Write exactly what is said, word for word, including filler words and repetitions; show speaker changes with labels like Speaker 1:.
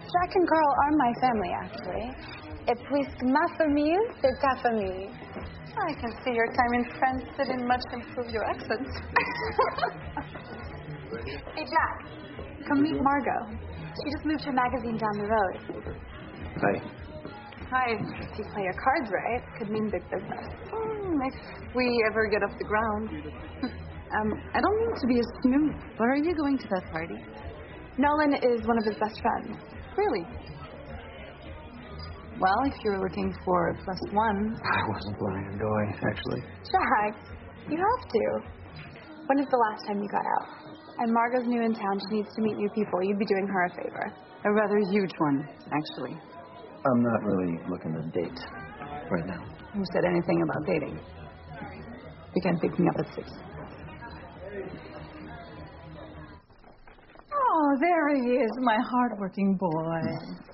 Speaker 1: Jack and Carl are my family, actually. Et puisque ma famille, c'est ta famille.
Speaker 2: I can see your time in France didn't much improve your accent.
Speaker 1: Hey, Jack, come meet Margot. She just moved her magazine down the road.
Speaker 3: Hi.
Speaker 1: Hi. If you play your cards right, it could mean big business.
Speaker 2: Hmm, if we ever get off the ground.
Speaker 1: Um, I don't mean to be a snoop, but are you going to that party? Nolan is one of his best friends.
Speaker 2: Really? Well, if you're looking for a plus one...
Speaker 3: I wasn't planning on going, actually.
Speaker 1: Jack, you have to. When is the last time you got out? And Margot's new in town. She needs to meet new people. You'd be doing her a favor.
Speaker 2: A rather huge one, actually.
Speaker 3: I'm not really looking to date right now.
Speaker 2: Who said anything about dating? You can pick me up at six. Oh, there he is, my hardworking boy.